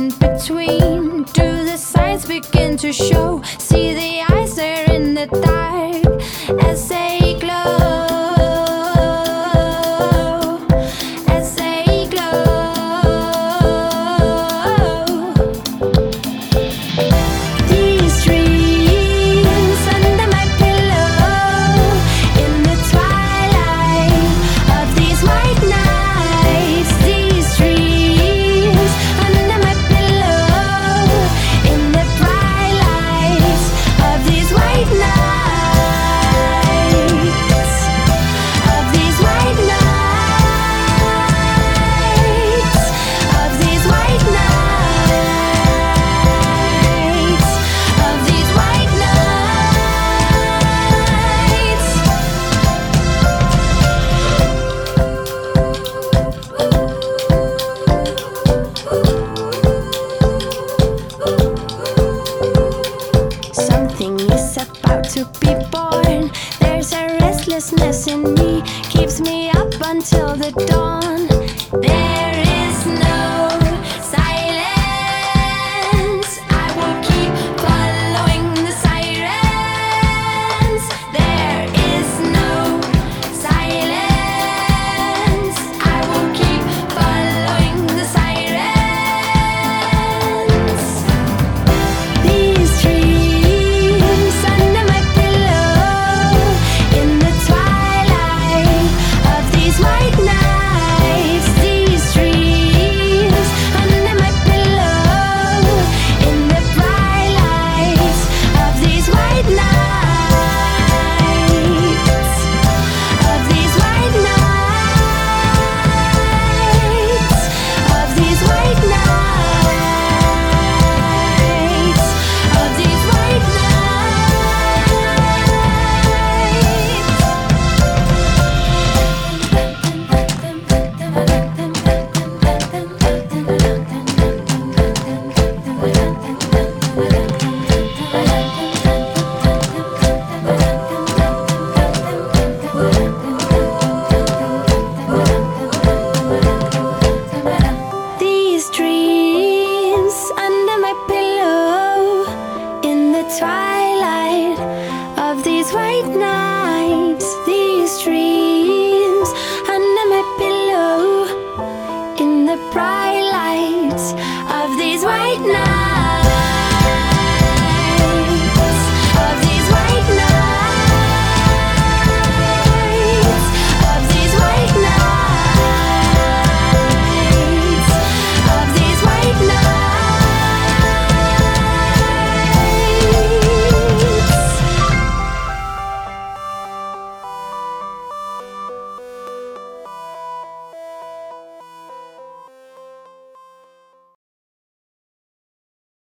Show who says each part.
Speaker 1: in between. Do the signs begin to show? See the eyes there in the dark as they glow. Is about to be born. There's a restlessness in me, keeps me up until the dawn. There is no silence, I will keep following the sirens. There is no silence, I will keep following the sirens. These dreams under my pillow, in the twilight of these white nights. These dreams under my pillow, in the bright lights of these white nights. Of these white nights. Of these white nights. Of these white nights. These dreams under my pillow, in the twilight of these white nights.